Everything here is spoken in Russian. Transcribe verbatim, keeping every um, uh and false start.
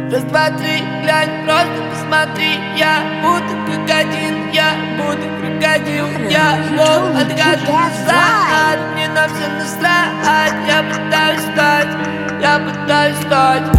Раз, два, три, глянь, просто посмотри. Я буду как один, я буду крокодил. Я мог отказаться, мне на все насрать. Я пытаюсь стать, я пытаюсь стать